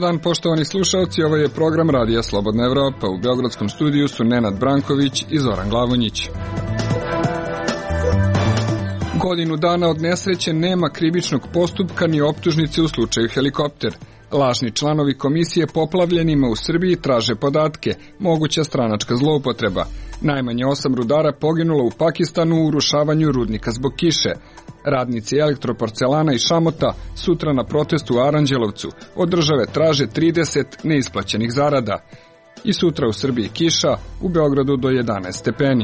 dan, poštovani slušalci, ovo je program Radija Slobodna Evropa. U beogradskom studiju su Nenad Branković i Zoran Glavonjić. Godinu dana od nesreće nema krivičnog postupka ni optužnice u slučaju helikopter. Lažni članovi komisije poplavljenima u Srbiji traže podatke, moguća stranačka zloupotreba. Najmanje 8 rudara poginulo u Pakistanu u urušavanju rudnika zbog kiše. Radnici Elektroporcelana i Šamota sutra na protestu u Aranđelovcu od države traže 30 neisplaćenih zarada. I sutra u Srbiji kiša, u Beogradu do 11 stepeni.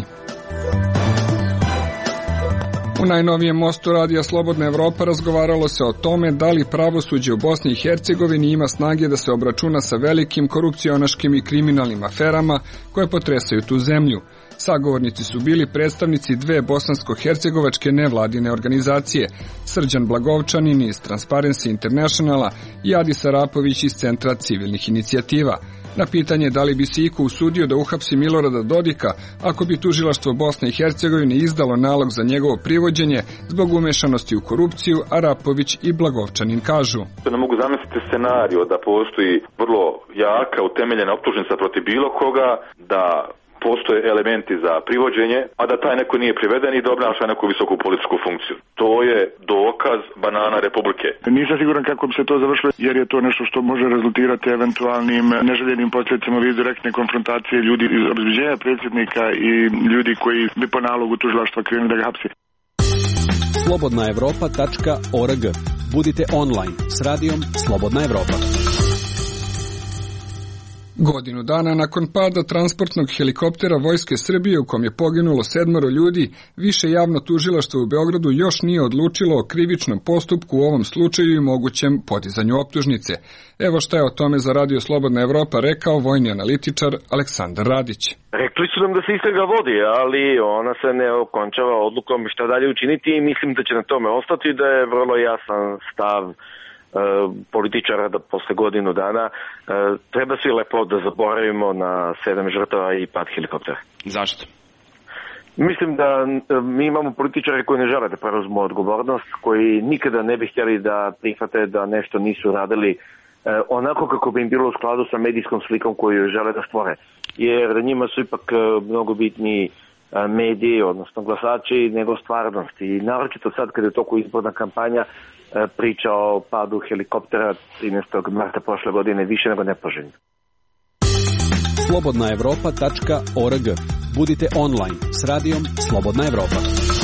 U najnovijem mostu Radija Slobodna Evropa razgovaralo se o tome da li pravosuđe u Bosni i Hercegovini ima snage da se obračuna sa velikim korupcionaškim i kriminalnim aferama koje potresaju tu zemlju. Sagovornici su bili predstavnici dve bosansko-hercegovačke nevladine organizacije, Srđan Blagovčanin iz Transparency Internationala i Adis Arapović iz Centra civilnih inicijativa. Na pitanje da li bi se iko usudio da uhapsi Milorada Dodika ako bi tužilaštvo Bosne i Hercegovine izdalo nalog za njegovo privođenje zbog umešanosti u korupciju, Arapović i Blagovčanin kažu. Ne mogu zamisliti scenariju da postoji vrlo jaka utemeljena optužnica protiv bilo koga, da postoje elementi za privođenje, a da taj neko nije priveden i da obnaša neku visoku političku funkciju. To je dokaz banana republike. Nisam siguran kako bi se to završilo, jer je to nešto što može rezultirati eventualnim neželjenim posljedicama u vidu direktne konfrontacije ljudi iz obezbeđenja predsjednika i ljudi koji bi po nalogu tužilaštva krenuli da ga hapsi. slobodnaevropa.org. Budite online s radijom Slobodna Evropa. Godinu dana nakon pada transportnog helikoptera Vojske Srbije u kom je poginulo 7 ljudi, više javno tužilaštvo u Beogradu još nije odlučilo o krivičnom postupku u ovom slučaju i mogućem podizanju optužnice. Evo šta je o tome za Radio Slobodna Evropa rekao vojni analitičar Aleksandar Radić. Rekli su nam da se istraga vodi, ali ona se ne okončava odlukom šta dalje učiniti i mislim da će na tome ostati, da je vrlo jasan stav političara da posle godinu dana treba svi lepo da zaboravimo na 7 žrtava i pad helikoptera. Zašto? Mislim da mi imamo političare koji ne žele da preuzmu odgovornost, koji nikada ne bi htjeli da prihvate da nešto nisu radili onako kako bi im bilo u skladu sa medijskom slikom koju žele da stvore. Jer njima su ipak mnogo bitniji mediji, odnosno glasači, nego stvarnost. I naročito sad kada je u toku izborna kampanja priča o padu helikoptera 13. marta prošle godine više nego nepoželjno. slobodnaevropa.org. Budite online s radijom Slobodna Evropa.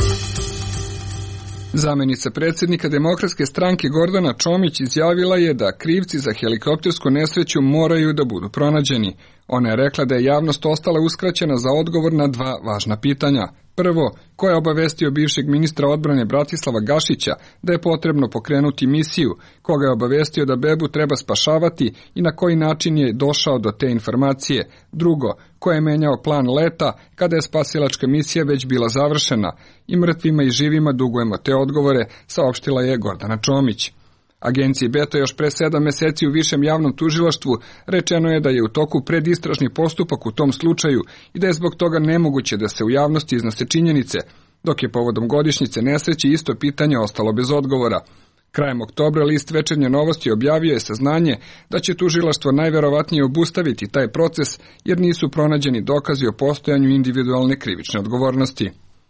Zamenica predsjednika Demokratske stranke Gordana Čomić izjavila je da krivci za helikoptersku nesreću moraju da budu pronađeni. Ona je rekla da je javnost ostala uskraćena za odgovor na dva važna pitanja. Prvo, ko je obavestio bivšeg ministra odbrane Bratislava Gašića da je potrebno pokrenuti misiju, koga je obavestio da bebu treba spašavati i na koji način je došao do te informacije. Drugo, ko je menjao plan leta kada je spasilačka misija već bila završena. I mrtvima i živima dugujemo te odgovore, saopštila je Gordana Čomić. Agenciji Beta još pre 7 meseci u višem javnom tužilaštvu rečeno je da je u toku predistražni postupak u tom slučaju i da je zbog toga nemoguće da se u javnosti iznose činjenice, dok je povodom godišnjice nesreće isto pitanje ostalo bez odgovora. Krajem oktobra list Večernje novosti objavio je saznanje da će tužilaštvo najverovatnije obustaviti taj proces jer nisu pronađeni dokazi o postojanju individualne krivične odgovornosti.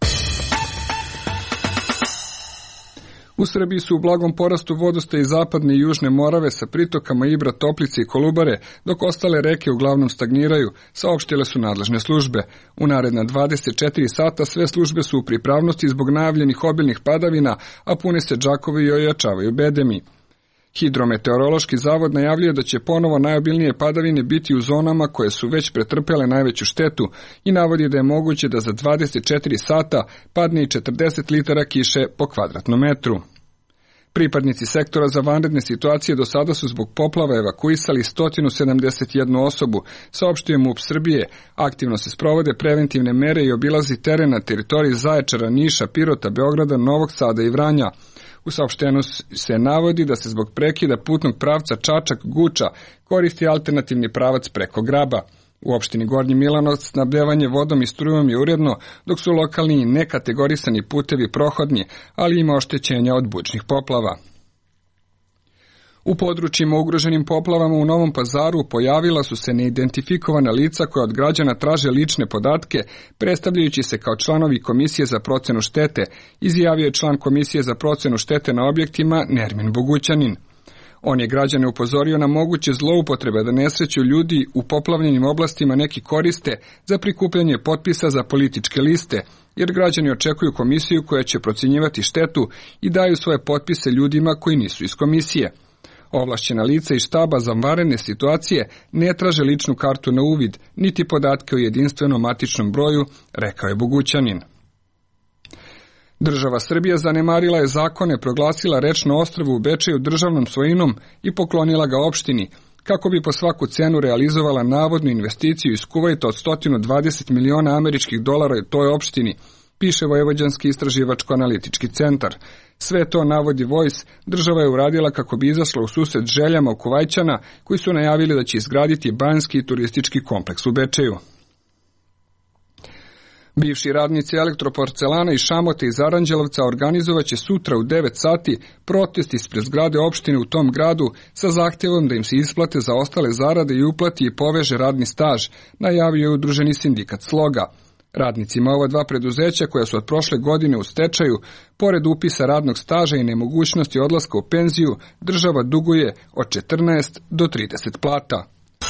U Srbiji su u blagom porastu vodostaji zapadne i južne Morave sa pritokama Ibra, Toplice i Kolubare, dok ostale reke uglavnom stagniraju, saopštile su nadležne službe. U naredna 24 sata sve službe su u pripravnosti zbog najavljenih obilnih padavina, a pune se džakovi i ojačavaju bedemi. Hidrometeorološki zavod najavljuje da će ponovo najobilnije padavine biti u zonama koje su već pretrpele najveću štetu i navodi da je moguće da za 24 sata padne i 40 litara kiše po kvadratnom metru. Pripadnici sektora za vanredne situacije do sada su zbog poplava evakuisali 171 osobu, saopštio MUP Srbije. Aktivno se sprovode preventivne mere i obilazi teren na teritoriji Zaječara, Niša, Pirota, Beograda, Novog Sada i Vranja. U saopštenju se navodi da se zbog prekida putnog pravca Čačak-Guča koristi alternativni pravac preko Graba. U opštini Gornji Milanovac snabdevanje vodom i strujom je uredno, dok su lokalni i nekategorisani putevi prohodni, ali ima oštećenja od bučnih poplava. U područjima ugroženim poplavama u Novom Pazaru pojavila su se neidentifikovana lica koja od građana traže lične podatke, predstavljajući se kao članovi Komisije za procenu štete, izjavio je član Komisije za procenu štete na objektima Nermin Bogućanin. On je građane upozorio na moguće zloupotrebe da nesreću ljudi u poplavljenim oblastima neki koriste za prikupljanje potpisa za političke liste, jer građani očekuju komisiju koja će procjenjivati štetu i daju svoje potpise ljudima koji nisu iz komisije. Ovlašćena lica iz štaba za vanredne situacije ne traže ličnu kartu na uvid, niti podatke o jedinstvenom matičnom broju, rekao je Bogućanin. Država Srbija zanemarila je zakone, proglasila rečno ostrvo u Bečeju državnom svojinom i poklonila ga opštini, kako bi po svaku cenu realizovala navodnu investiciju iz Kuvajta od 120 miliona američkih dolara u toj opštini, piše Vojvođanski istraživačko-analitički centar. Sve to, navodi Voice, država je uradila kako bi izašla u susret željama u Kuvajćana, koji su najavili da će izgraditi banjski turistički kompleks u Bečeju. Bivši radnici Elektroporcelana iz Šamote iz Aranđelovca organizovaće sutra u 9 sati protest ispred zgrade opštine u tom gradu sa zahtjevom da im se isplate za ostale zarade i uplati i poveže radni staž, najavio je udruženi sindikat Sloga. Radnicima ova dva preduzeća, koja su od prošle godine u stečaju, pored upisa radnog staža i nemogućnosti odlaska u penziju, država duguje od 14 do 30 plata.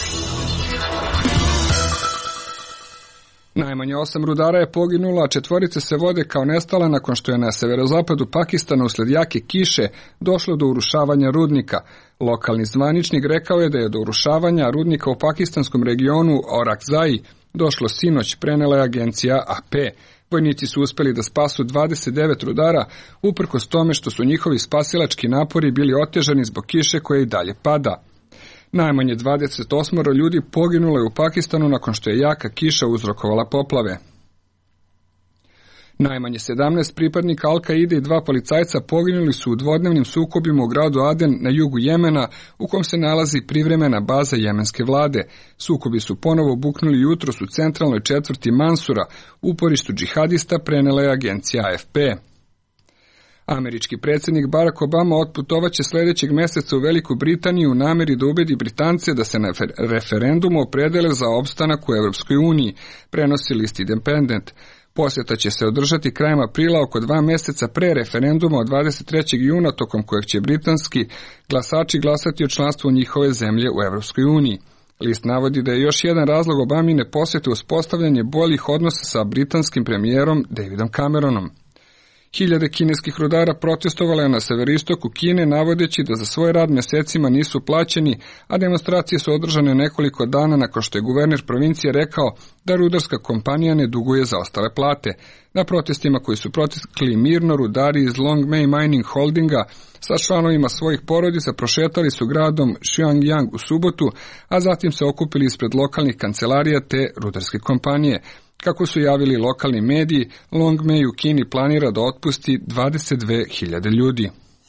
Najmanje 8 rudara je poginulo, a 4 se vode kao nestala nakon što je na severozapadu Pakistana usled jake kiše došlo do urušavanja rudnika. Lokalni zvaničnik rekao je da je do urušavanja rudnika u pakistanskom regionu Orakzai došlo sinoć, prenela je agencija AP. Vojnici su uspeli da spasu 29 rudara, uprkos tome što su njihovi spasilački napori bili otežani zbog kiše koja i dalje pada. Najmanje 28 ljudi poginulo je u Pakistanu nakon što je jaka kiša uzrokovala poplave. Najmanje 17 pripadnika Al-Kaide i 2 policajca poginuli su u dvodnevnim sukobima u gradu Aden na jugu Jemena, u kom se nalazi privremena baza jemenske vlade. Sukobi su ponovo buknuli jutros u centralnoj četvrti Mansura, uporištu džihadista, prenela je agencija AFP. Američki predsjednik Barack Obama otputovaće sljedećeg mjeseca u Veliku Britaniju u namjeri da ubedi Britance da se na referendumu opredele za opstanak u Europskoj uniji, prenosi list Independent. Posjeta će se održati krajem aprila, oko 2 mjeseca pre referenduma od 23. juna, tokom kojeg će britanski glasači glasati o članstvu njihove zemlje u Europskoj uniji. List navodi da je još jedan razlog Obamine posjete uspostavljanje boljih odnosa sa britanskim premijerom Davidom Cameronom. Hiljade kineskih rudara protestovale na severistoku Kine, navodeći da za svoj rad mjesecima nisu plaćeni, a demonstracije su održane nekoliko dana nakon što je guverner provincije rekao da rudarska kompanija ne duguje zaostale plate. Na protestima koji su protekli mirno, rudari iz Long May Mining Holdinga sa članovima svojih porodica prošetali su gradom Xiangyang u subotu, a zatim se okupili ispred lokalnih kancelarija te rudarske kompanije. Kako su javili lokalni mediji, Long May u Kini planira da otpusti 22.000 ljudi.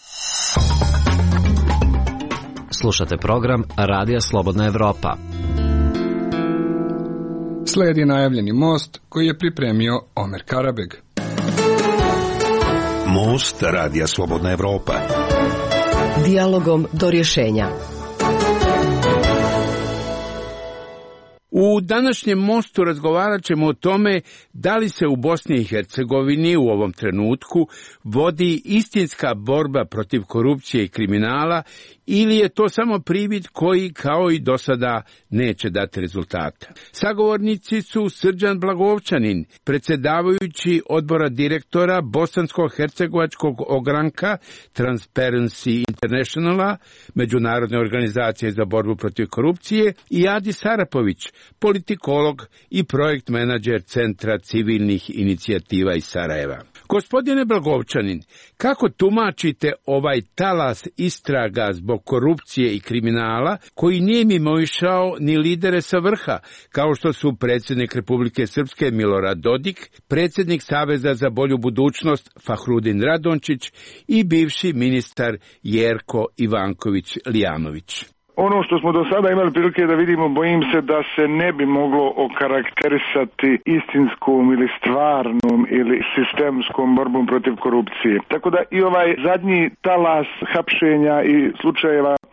Slušate program Radija Slobodna Evropa. Slijedi najavljeni most koji je pripremio Omer Karabeg. Most Radija Slobodna Evropa. Dijalogom do rješenja. U današnjem mostu razgovarat ćemo o tome da li se u Bosni i Hercegovini u ovom trenutku vodi istinska borba protiv korupcije i kriminala ili je to samo privid koji, kao i do sada, neće dati rezultata. Sagovornici su Srđan Blagovčanin, predsjedavajući odbora direktora Bosansko-hercegovačkog ogranka Transparency Internationala, međunarodne organizacije za borbu protiv korupcije, i Adi Sarapović, politikolog i projekt menadžer Centra civilnih inicijativa iz Sarajeva. Gospodine Blagovčanin, kako tumačite ovaj talas istraga zbog korupcije i kriminala koji nije mimoišao ni lidere sa vrha, kao što su predsjednik Republike Srpske Milorad Dodik, predsjednik Saveza za bolju budućnost Fahrudin Radončić i bivši ministar Jerko Ivanković Lijanović? Ono što smo do sada imali prilike da vidimo, bojim se da se ne bi moglo okarakterisati istinskom ili stvarnom ili sistemskom borbom protiv korupcije. Tako da i ovaj zadnji talas hapšenja i slučajeva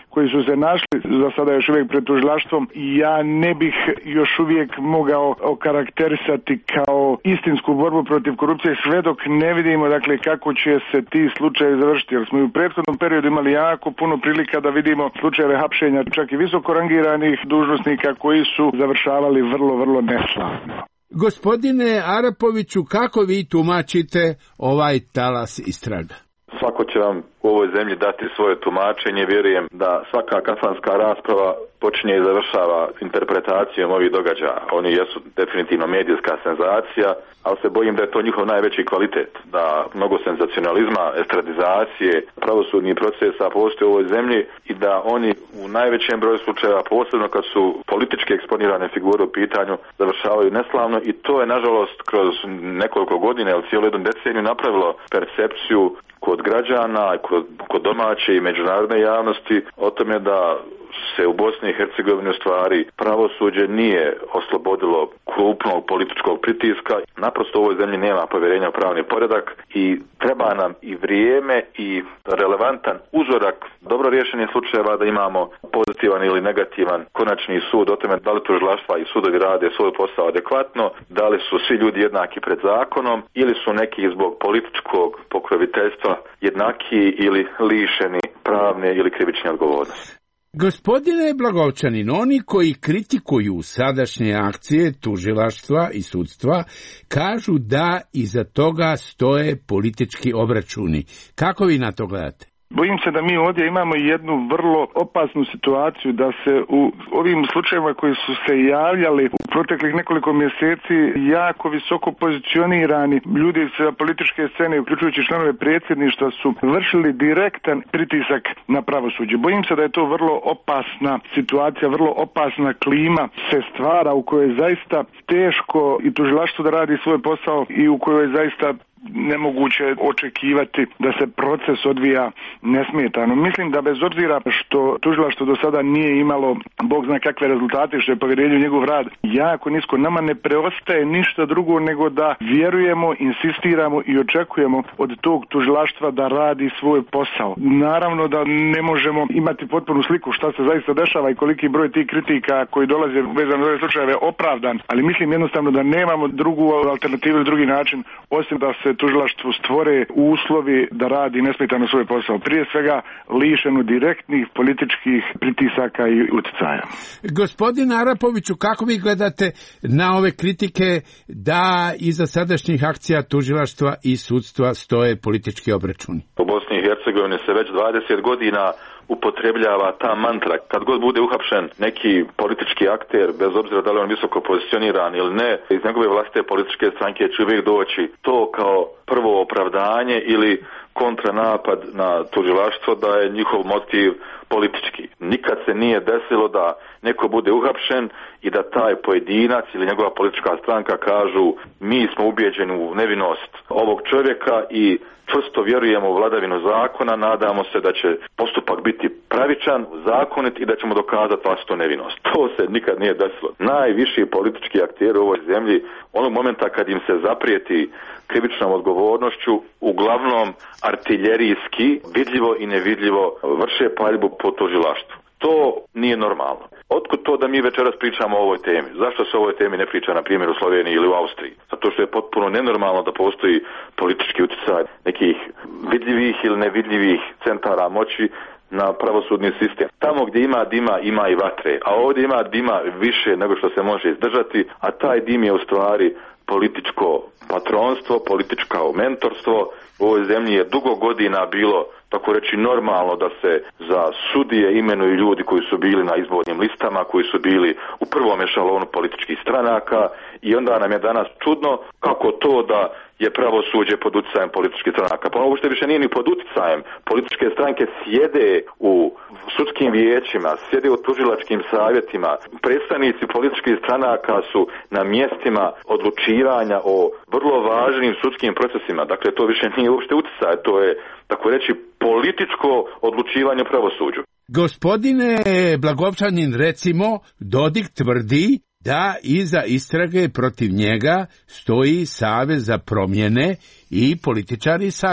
koji su se našli za sada još uvijek pred tužilaštvom, ja ne bih još uvijek mogao okarakterisati kao istinsku borbu protiv korupcije sve dok ne vidimo dakle kako će se ti slučajevi završiti, jer smo i u prethodnom periodu imali jako puno prilika da vidimo slučajeve hapšenja čak i visoko rangiranih dužnosnika koji su završavali vrlo neslavno. Gospodine Arapoviću, kako vi tumačite ovaj talas istraga? Svako će vam u ovoj zemlji dati svoje tumačenje. Vjerujem da svaka kafanska rasprava počinje i završava interpretacijom ovih događaja. Oni jesu definitivno medijska senzacija, ali se bojim da je to njihov najveći kvalitet. Da mnogo senzacionalizma, estradizacije, pravosudnih procesa postoje u ovoj zemlji i da oni u najvećem broju slučajeva, posebno kad su politički eksponirane figure u pitanju, završavaju neslavno i to je nažalost kroz nekoliko godina ili cijelu jednu deceniju napravilo percepciju kod građana, kod domaće i međunarodne javnosti o tome da se u Bosni i Hercegovini u stvari pravosuđe nije oslobodilo krupnog političkog pritiska. Naprosto u ovoj zemlji nema povjerenja u pravni poredak i treba nam i vrijeme i relevantan uzorak dobro rješenih slučajeva da imamo pozitivan ili negativan konačni sud o tome da li tužilaštva i sudovi rade svoj posao adekvatno, da li su svi ljudi jednaki pred zakonom ili su neki zbog političkog pokroviteljstva jednaki ili lišeni pravne ili krivične odgovornosti. Gospodine Blagovčanin, oni koji kritikuju sadašnje akcije tužilaštva i sudstva kažu da iza toga stoje politički obračuni. Kako vi na to gledate? Bojim se da mi ovdje imamo jednu vrlo opasnu situaciju da se u ovim slučajevima koji su se javljali u proteklih nekoliko mjeseci jako visoko pozicionirani ljudi sa političke scene, uključujući članove predsjedništva, su vršili direktan pritisak na pravosuđe. Bojim se da je to vrlo opasna situacija, vrlo opasna klima se stvara u kojoj je zaista teško i tužilaštvo da radi svoj posao i u kojoj je zaista nemoguće očekivati da se proces odvija nesmetano. Mislim da bez obzira što tužilaštvo do sada nije imalo bog zna kakve rezultate, što je povjerenje u njegov rad jako nisko, nama ne preostaje ništa drugo nego da vjerujemo, insistiramo i očekujemo od tog tužilaštva da radi svoj posao. Naravno da ne možemo imati potpunu sliku šta se zaista dešava i koliki broj tih kritika koji dolaze vezano za ove slučajeve opravdan, ali mislim jednostavno da nemamo drugu alternativu ili drugi način osim da se tužilaštvu stvore uslovi da radi nesmetano svoj posao. Prije svega lišeno direktnih političkih pritisaka i utjecaja. Gospodine Arapoviću, kako vi gledate na ove kritike da iza sadašnjih akcija tužilaštva i sudstva stoje politički obračuni? U Bosni i Hercegovini se već 20 godina upotrebljava ta mantra. Kad god bude uhapšen neki politički akter, bez obzira da li on visoko pozicioniran ili ne, iz njegove vlastite političke stranke će uvijek doći to kao prvo opravdanje ili kontranapad na tužilaštvo da je njihov motiv politički. Nikad se nije desilo da neko bude uhapšen i da taj pojedinac ili njegova politička stranka kažu mi smo ubijeđeni u nevinost ovog čovjeka i čvrsto vjerujemo u vladavinu zakona, nadamo se da će postupak biti pravičan, zakonit i da ćemo dokazati vlastitu nevinost. To se nikad nije desilo. Najviši politički akteri u ovoj zemlji, onog momenta kad im se zaprijeti krivičnom odgovornošću, uglavnom artiljerijski, vidljivo i nevidljivo vrše paljbu po tužilaštvu. To nije normalno. Otkud to da mi večeras pričamo o ovoj temi? Zašto se o ovoj temi ne priča na primjer u Sloveniji ili u Austriji? Zato što je potpuno nenormalno da postoji politički utjecaj nekih vidljivih ili nevidljivih centara moći na pravosudni sistem. Tamo gdje ima dima, ima i vatre. A ovdje ima dima više nego što se može izdržati, a taj dim je u stvari političko patronstvo, političko mentorstvo. U ovoj zemlji je dugo godina bilo, tako reći, normalno da se za sudije imenuju ljudi koji su bili na izbornim listama, koji su bili u prvom ešalonu političkih stranaka i onda nam je danas čudno kako to da je pravosuđe pod utjecajem političkih stranaka. Pa ovo što više nije ni pod utjecajem. Političke stranke sjede u sudskim vijećima, sjede u tužilačkim savjetima. Predstavnici političkih stranaka su na mjestima odlučivanja o vrlo važnim sudskim procesima. Dakle, to više nije uopšte utjecaj, to je, tako reći, političko odlučivanje u pravosuđu. Gospodine Blagovčanin, recimo, Dodik tvrdi da iza istrage protiv njega stoji Savez za promjene i političari iz Sarajeva.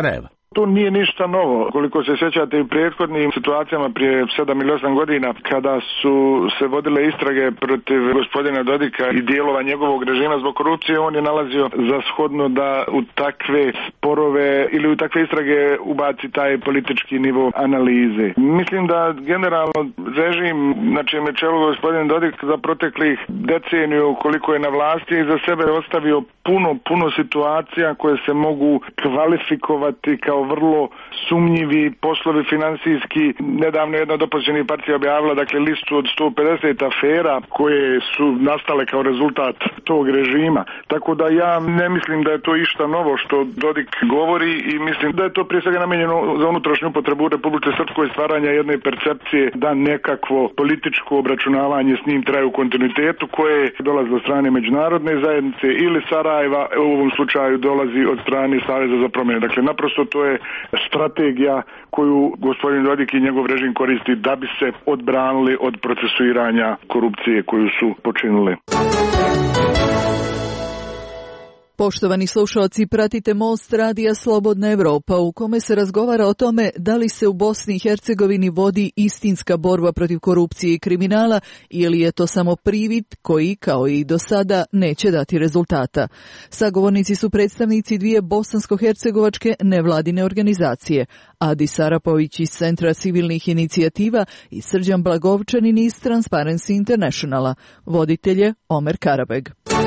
Tu nije ništa novo. Koliko se sjećate i prethodnim situacijama prije 7 ili 8 godina kada su se vodile istrage protiv gospodina Dodika i dijelova njegovog režima zbog korupcije, on je nalazio za shodno da u takve sporove ili u takve istrage ubaci taj politički nivo analize. Mislim da generalno režim na čijem je čelu gospodin Dodik za proteklih deceniju koliko je na vlasti i za sebe ostavio puno situacija koje se mogu kvalifikovati kao vrlo sumnjivi poslovi financijski. Nedavno jedna od opozicionih partija objavila listu od 150 afera koje su nastale kao rezultat tog režima. Tako da ja ne mislim da je to išta novo što Dodik govori i mislim da je to prije svega namijenjeno za unutrašnju upotrebu u Republike Srpskoj, stvaranja jedne percepcije da nekakvo političko obračunavanje s njim traje u kontinuitetu koje dolazi od strane međunarodne zajednice ili Sarajeva, u ovom slučaju dolazi od strane Saveza za promjene. Dakle, naprosto to je strategija koju gospodin Dodik i njegov režim koristi da bi se odbranili od procesuiranja korupcije koju su počinili. Poštovani slušalci, pratite Most radija Slobodna Evropa u kome se razgovara o tome da li se u Bosni i Hercegovini vodi istinska borba protiv korupcije i kriminala ili je to samo privid koji, kao i do sada, neće dati rezultata. Sagovornici su predstavnici dvije bosansko-hercegovačke nevladine organizacije, Adis Arapović iz Centra civilnih inicijativa i Srđan Blagovčanin iz Transparency Internationala. Voditelj je Omer Karabeg.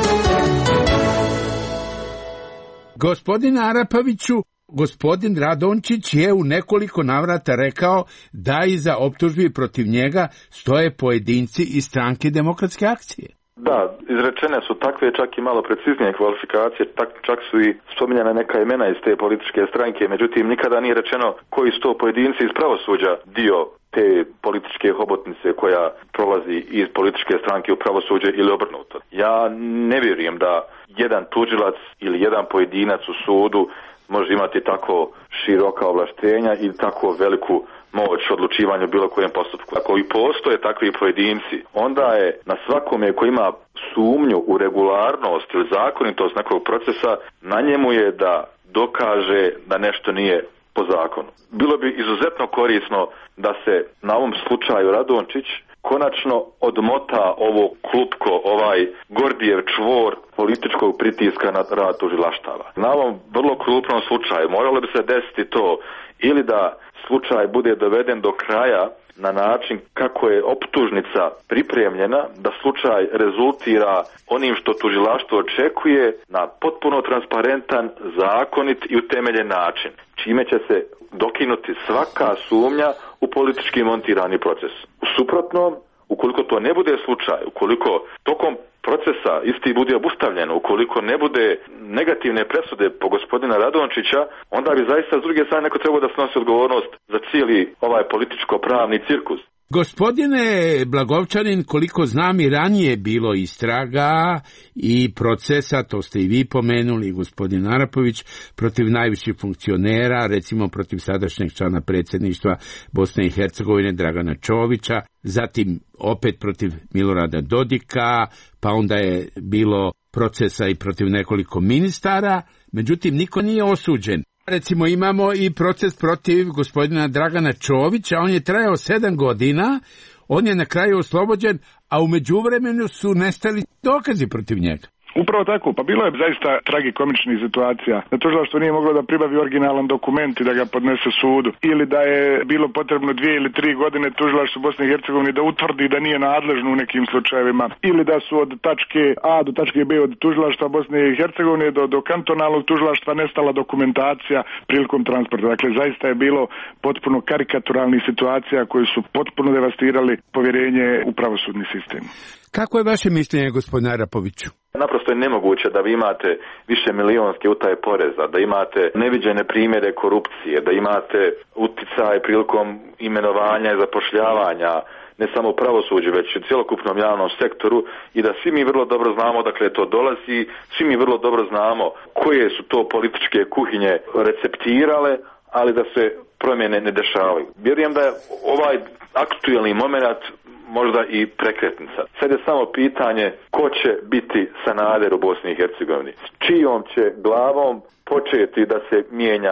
Gospodin Arapoviću, gospodin Radončić je u nekoliko navrata rekao da iza optužbi protiv njega stoje pojedinci iz Stranke demokratske akcije. Da, izrečene su takve čak i malo preciznije kvalifikacije, čak su i spominjane neka imena iz te političke stranke, međutim nikada nije rečeno koji su to pojedinci iz pravosuđa dio te političke hobotnice koja prolazi iz političke stranke u pravosuđe ili obrnuto. Ja ne vjerujem da jedan tužilac ili jedan pojedinac u sudu može imati tako široka ovlaštenja i tako veliku moć odlučivanja u bilo kojem postupku. Ako i postoje takvi pojedinci, onda je na svakome ko ima sumnju u regularnost ili zakonitost nekog procesa, na njemu je da dokaže da nešto nije po zakonu. Bilo bi izuzetno korisno da se na ovom slučaju Radončić konačno odmota ovo klupko, ovaj Gordijev čvor političkog pritiska na rad tužilaštava. Na ovom vrlo krupnom slučaju moralo bi se desiti to ili da slučaj bude doveden do kraja na način kako je optužnica pripremljena, da slučaj rezultira onim što tužilaštvo očekuje na potpuno transparentan, zakonit i utemeljen način, čime će se dokinuti svaka sumnja u politički montirani proces. U suprotnom, ukoliko to ne bude slučaj, ukoliko tokom procesa isti bude obustavljen, ukoliko ne bude negativne presude po gospodina Radončića, onda bi zaista s druge strane neko trebao da snosi odgovornost za cijeli ovaj političko-pravni cirkus. Gospodine Blagovčanin, koliko znam i ranije bilo istraga i procesa, to ste i vi pomenuli, gospodin Arapović, protiv najviših funkcionera, recimo protiv sadašnjeg člana predsjedništva Bosne i Hercegovine Dragana Čovića, zatim opet protiv Milorada Dodika, pa onda je bilo procesa i protiv nekoliko ministara, međutim niko nije osuđen. Recimo imamo i proces protiv gospodina Dragana Čovića, on je trajao 7 godina, on je na kraju oslobođen, a u međuvremenu su nestali dokazi protiv njega. Upravo tako, pa bilo je zaista tragikomičnih situacija. Da tužilaštvo nije moglo da pribavi originalan dokument i da ga podnese sudu. Ili da je bilo potrebno 2 ili 3 godine tužilaštvo Bosne i Hercegovine da utvrdi da nije nadležno u nekim slučajevima. Ili da su od tačke A do tačke B od tužilaštva Bosne i Hercegovine do kantonalnog tužilaštva nestala dokumentacija prilikom transporta. Dakle, zaista je bilo potpuno karikaturalnih situacija koje su potpuno devastirali povjerenje u pravosudni sistem. Kako je vaše mišljenje, gospodine Arapoviću? Naprosto je nemoguće da vi imate više milionske utaje poreza, da imate neviđene primjere korupcije, da imate uticaj prilikom imenovanja i zapošljavanja, ne samo u pravosuđu, već u cjelokupnom javnom sektoru i da svi mi vrlo dobro znamo dakle to dolazi, svi mi vrlo dobro znamo koje su to političke kuhinje receptirale, ali da se promjene ne dešavaju. Vjerujem da je ovaj aktuelni moment možda i prekretnica. Sad je samo pitanje ko će biti Sanader u Bosni i Hercegovini. S čijom će glavom početi da se mijenja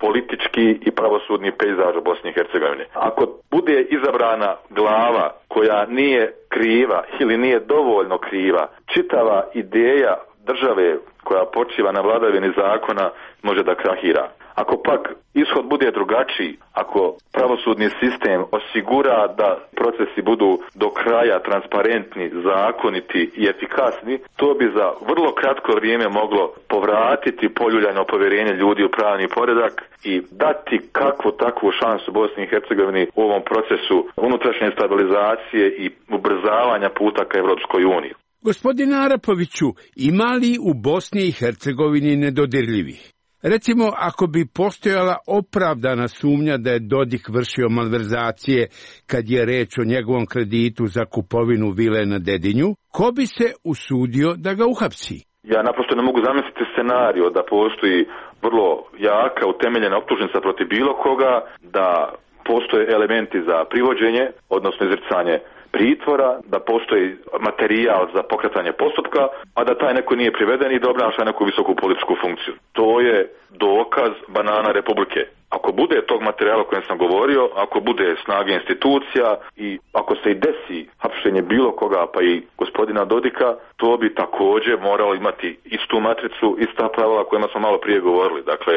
politički i pravosudni pejzaž u Bosni i Hercegovini. Ako bude izabrana glava koja nije kriva ili nije dovoljno kriva, čitava ideja države koja počiva na vladavini zakona može da krahira. Ako pak ishod bude drugačiji, ako pravosudni sistem osigura da procesi budu do kraja transparentni, zakoniti i efikasni, to bi za vrlo kratko vrijeme moglo povratiti poljuljano povjerenje ljudi u pravni poredak i dati kakvu takvu šansu Bosni i Hercegovini u ovom procesu unutrašnje stabilizacije i ubrzavanja puta ka Evropskoj uniji. Gospodine Arapoviću, ima li u Bosni i Hercegovini nedodirljivih? Recimo, ako bi postojala opravdana sumnja da je Dodik vršio malverzacije kad je reč o njegovom kreditu za kupovinu vile na Dedinju, ko bi se usudio da ga uhapsi? Ja naprosto ne mogu zamisliti scenario da postoji vrlo jaka utemeljena optužnica protiv bilo koga, da postoje elementi za privođenje, odnosno izricanje pritvora, da postoji materijal za pokretanje postupka, a da taj neko nije priveden i da obnaša neku visoku političku funkciju. To je dokaz banana Republike. Ako bude tog materijala o kojem sam govorio, ako bude snage institucija i ako se i desi hapšenje bilo koga, pa i gospodina Dodika, to bi također moralo imati istu matricu, ista pravila o kojima smo malo prije govorili. Dakle,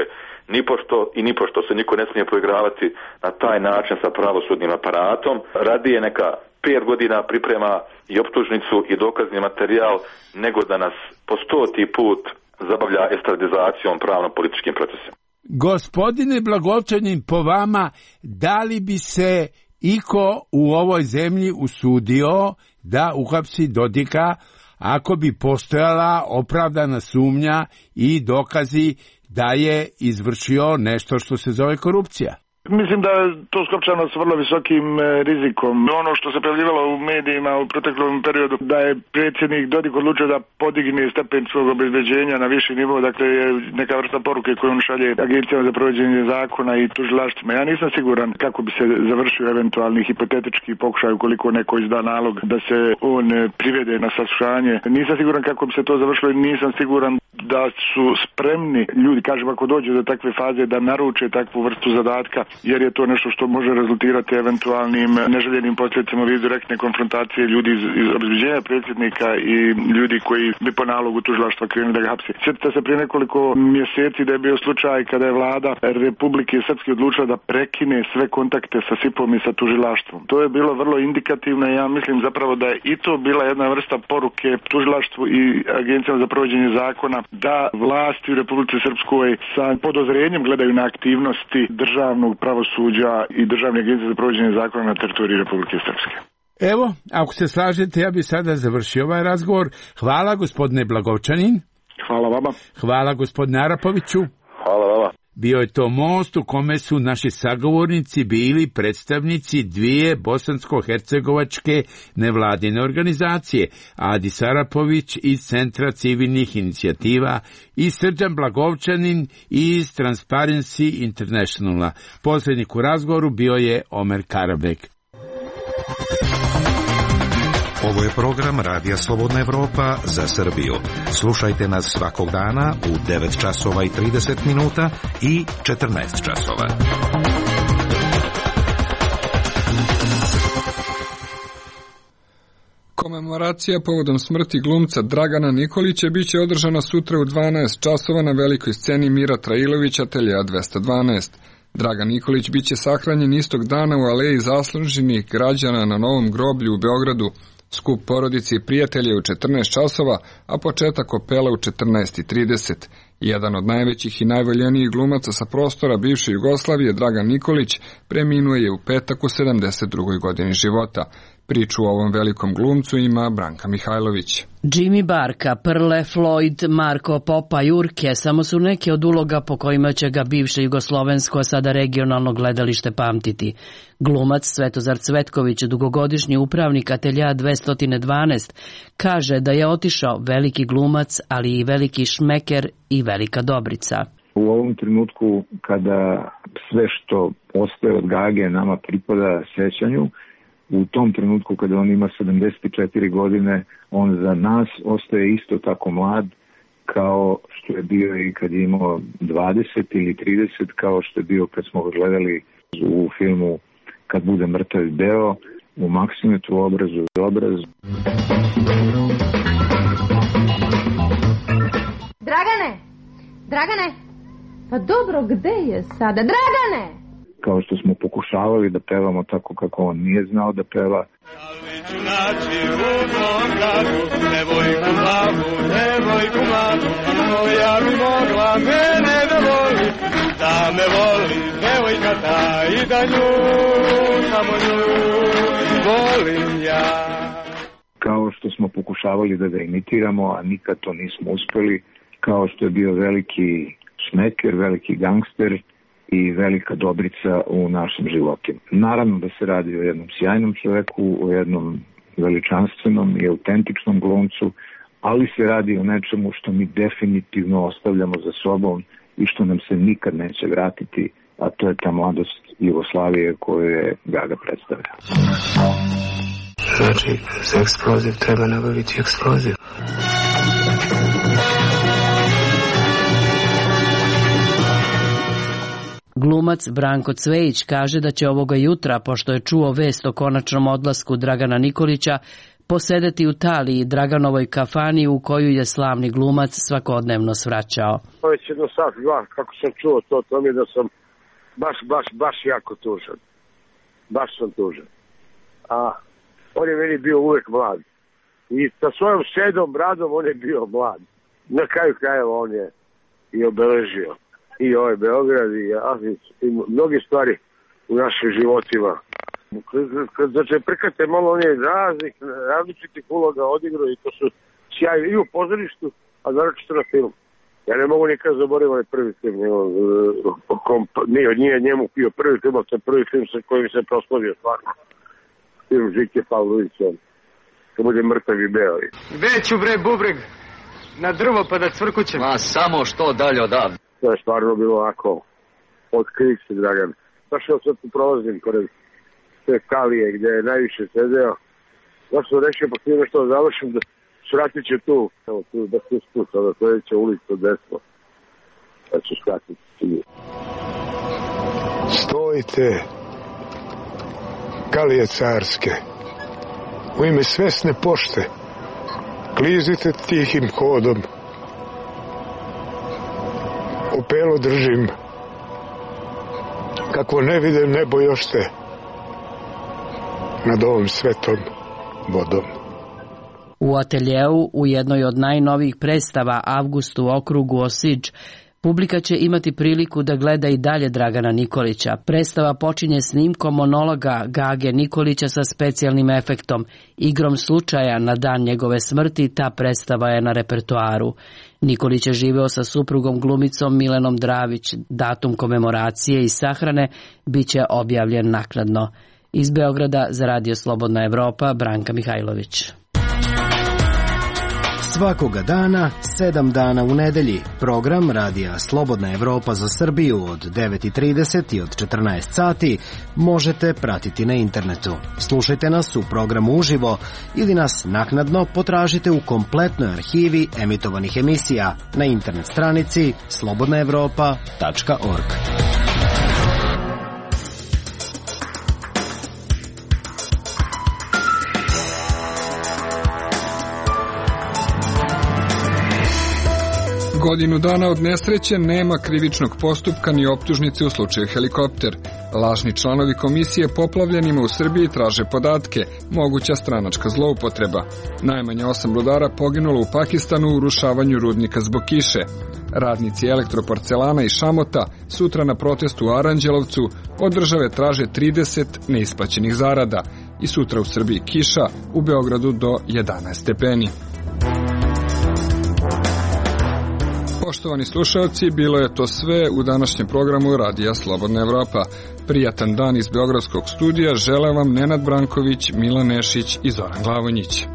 nipošto se niko ne smije poigravati na taj način sa pravosudnim aparatom. Radije neka 5 godina priprema i optužnicu i dokazni materijal nego da nas po 100. put zabavlja estradizacijom pravno-političkim procesima. Gospodine Blagovčanin, po vama, da li bi se iko u ovoj zemlji usudio da uhapsi Dodika ako bi postojala opravdana sumnja i dokazi da je izvršio nešto što se zove korupcija? Mislim da je to skopčano s vrlo visokim rizikom. Ono što se pojavljivalo u medijima u proteklom periodu, da je predsjednik Dodik odlučio da podigne stepen svog obezbeđenja na viši nivo, dakle je neka vrsta poruke koju on šalje agencijama za provođenje zakona i tužilaštvima. Ja nisam siguran kako bi se završio eventualni hipotetički pokušaj ukoliko neko izda nalog da se on privede na saslušanje. Nisam siguran kako bi se to završilo i nisam siguran da su spremni ljudi, kažem, ako dođe do takve faze da naruče takvu vrstu zadatka, jer je to nešto što može rezultirati eventualnim neželjenim posljedicama u vidu direktne konfrontacije ljudi iz obezbeđenja predsjednika i ljudi koji bi po nalogu tužilaštva krenuli da ga hapse. Sjetite se prije nekoliko mjeseci da je bio slučaj kada je vlada Republike Srpske odlučila da prekine sve kontakte sa SIP-om i sa tužilaštvom. To je bilo vrlo indikativno i ja mislim zapravo da je i to bila jedna vrsta poruke tužilaštvu i agencijama za provođenje zakona da vlasti u Republici Srpskoj sa podozrenjem gledaju na aktivnosti državnog pravosuđa i državne agencije za provođenje zakona na teritoriji Republike Srpske. Evo, ako se slažete, ja bih sada završio ovaj razgovor. Hvala, gospodine Blagovčanin. Hvala vama. Hvala, gospodine Arapoviću. Hvala vama. Bio je to most u kome su naši sagovornici bili predstavnici dvije bosansko-hercegovačke nevladine organizacije, Adis Arapović iz Centra civilnih inicijativa i Srđan Blagovčanin iz Transparency Internationala. Posrednik u razgovoru bio je Omer Karabek. Ovo je program Radija Slobodna Evropa za Srbiju. Slušajte nas svakog dana u 9 časova i 30 minuta i 14 časova. Komemoracija povodom smrti glumca Dragana Nikolića biće održana sutra u 12 časova na velikoj sceni Mira Trailovića, ateljea 212. Dragan Nikolić biće sahranjen istog dana u aleji zasluženih građana na Novom groblju u Beogradu. Skup porodice i prijatelja u 14 časova, a početak opela u 14:30. Jedan od najvećih i najvoljenijih glumaca sa prostora bivše Jugoslavije, Dragan Nikolić, preminuo je u petak u 72. godini života. Priču o ovom velikom glumcu ima Branka Mihajlović. Jimmy Barka, Prle, Floyd, Marko, Popa, Jurke samo su neke od uloga po kojima će ga bivše jugoslovensko, a sada regionalno gledalište pamtiti. Glumac Svetozar Cvetković, dugogodišnji upravnik atelja 212, kaže da je otišao veliki glumac, ali i veliki šmeker i velika dobrica. U ovom trenutku kada sve što ostaje od Gage nama pripada sećanju, u tom trenutku kada on ima 74 godine, on za nas ostaje isto tako mlad kao što je bio i kad je imao 20 ili 30, kao što je bio kad smo ga gledali u filmu Kad bude mrtav i beo, u Maksimetu obrazu i obraz. Dragane, pa dobro, gde je sada? Dragane! Kao što smo pokušavali da pevamo tako kako on nije znao da peva. Ja bi mogla mene da voli, da me voli devojka ta i da nju, samo nju volim ja. Kao što smo pokušavali da ga imitiramo, a nikad to nismo uspeli, kao što je bio veliki šmeker, veliki gangster i velika dobrica u našim životima. Naravno da se radi o jednom sjajnom čoveku, o jednom veličanstvenom i autentičnom glumcu, ali se radi o nečemu što mi definitivno ostavljamo za sobom i što nam se nikad neće vratiti, a to je ta mladost Jugoslavije koju je Gaga predstavlja. Znači, za eksploziv treba nabaviti eksploziv. Glumac Branko Cvejić kaže da će ovoga jutra, pošto je čuo vest o konačnom odlasku Dragana Nikolića, posedeti u Italiji, Draganovoj kafani u koju je slavni glumac svakodnevno svraćao. To je jedno sat, dva, kako sam čuo to mi je da sam baš jako tužan. Baš sam tužan. A on je meni bio uvek mlad. I sa svojom sedom bradom on je bio mlad. Na kraju krajeva on je i obeležio i ovaj Beograd i Aznic i mnogi stvari u našim životima. Znači, prikate malo on je različitih uloga odigrao i to su sjajni i u pozorištu, a naročito na film. Ja ne mogu nikad zaboraviti prvi film. Nije njemu bio prvi film, ali to je prvi film sa kojim se proslavio stvarno. Film Žike Pavlovića. Kad bude mrtav i beo. Gde ću bre bubreg? Na drvo pa da cvrkućem. Ma samo što dalje odavde. To je stvarno bilo onako otkrik se, Dragan. Baš ja sad tu prolazim pored te kalije gde je najviše sedeo. Baš sam rešio pa htio nešto da završim, da svratit će tu. Evo tu, da tu sput, sada sledeća ulica desno. Da ću svratiti tu. Stojite, kalije carske, u ime svesne pošte, klizite tihim hodom. Opelo držim, kako ne vide nebo još te, nad ovom svetom vodom. U ateljeu, u jednoj od najnovijih predstava Avgust u okrugu Osiđ, publika će imati priliku da gleda i dalje Dragana Nikolića. Predstava počinje snimkom monologa Gage Nikolića sa specijalnim efektom. Igrom slučaja na dan njegove smrti ta predstava je na repertoaru. Nikolić je živeo sa suprugom glumicom Milenom Dravić. Datum komemoracije i sahrane biće objavljen naknadno. Iz Beograda za Radio Slobodna Evropa, Branka Mihajlović. Svakoga dana, 7 dana u nedelji, program Radija Slobodna Evropa za Srbiju od 9:30 i od 14 sati možete pratiti na internetu. Slušajte nas u programu uživo ili nas naknadno potražite u kompletnoj arhivi emitovanih emisija na internet stranici slobodnaevropa.org. Godinu dana od nesreće nema krivičnog postupka ni optužnice u slučaju helikopter. Lažni članovi komisije poplavljenima u Srbiji traže podatke, moguća stranačka zloupotreba. Najmanje 8 rudara poginulo u Pakistanu u urušavanju rudnika zbog kiše. Radnici Elektroporcelana i Šamota sutra na protestu u Aranđelovcu od države traže 30 neisplaćenih zarada. I sutra u Srbiji kiša, u Beogradu do 11 stepeni. Poštovani slušalci, bilo je to sve u današnjem programu Radija Slobodna Evropa. Prijatan dan iz Beogradskog studija žele vam Nenad Branković, Milan Nešić i Zoran Glavonjić.